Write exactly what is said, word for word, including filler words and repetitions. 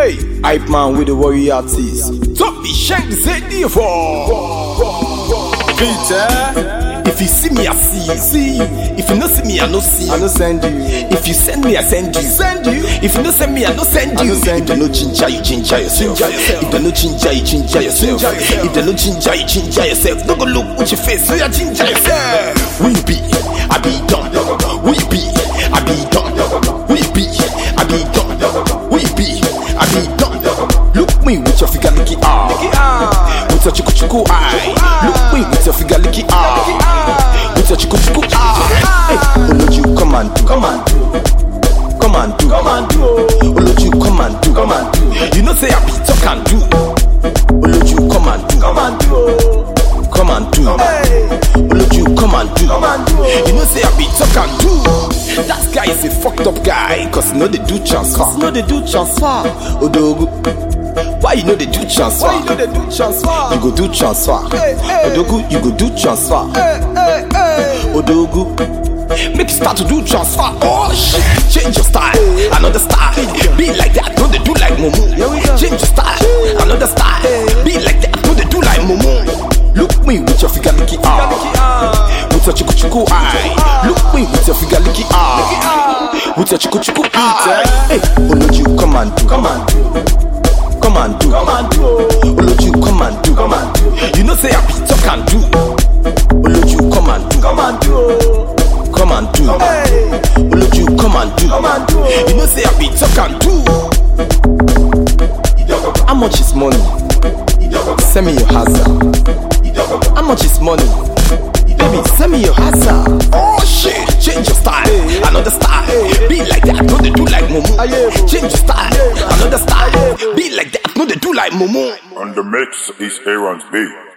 Hey, hype man with the warrior artist. Top the shank the Z for. If you see me, I see you. See you. If you don't see me, I don't see you. I don't send you. If you send me, I send you. Send you. If you don't send me, I don't send you. If they no ginger, you ginger yourself. If they no ginger, you ginger yourself. If they no ginger, you ginger yourself. Don't go look at your face, so you ginger yourself. We be, I be done. We be, I be done. We be, I be done. We be, I be done. Look me with your figure licky ah. With your chuku chuku eye. Look me with your figure licky ah. With your chuku chuku ah. Hey, Oloju come and do, come and do, come and do, come and do. Oloju come and do, come and do. You know say I be talk and do. Oloju come and do, come and do, come and do. Oloju come and do, come and do. You know say I be talk and do. That guy is a fucked up guy, cause you know they do transfer. You know they do transfer. Odogu. Why you know they do transfer? Why you know they do transfer? You go do transfer. Hey, hey. Odogu, you go do transfer. Hey, hey, hey. Odogu, make you start to do transfer. Oh shit, change your style, hey. Another style. Hey. Be like that, don't they do like Momo? Change your style, hey. Another style. Hey. Be like that, don't they do like Momo? Look me with your figure licky ah. With your chuku chuku eye. Look me with your figure licky ah. With your chuku chuku eye. Hey, Oloju come and do, come and do. Come and do, come and do. Oloju come and do, come and do. You know say I be talk and do. Oloju come and do, come and do. Come and do. Oloju come and do, come and do. You know say I be talk and do. How much is money? Send me your hazard. How much is money? Baby, send me your hazard. Oh shit, change your style, another style. Be like that, no they do like Momo. Change your style, another style. Be like that, no they do like Momo. On the mix is Aaron's B.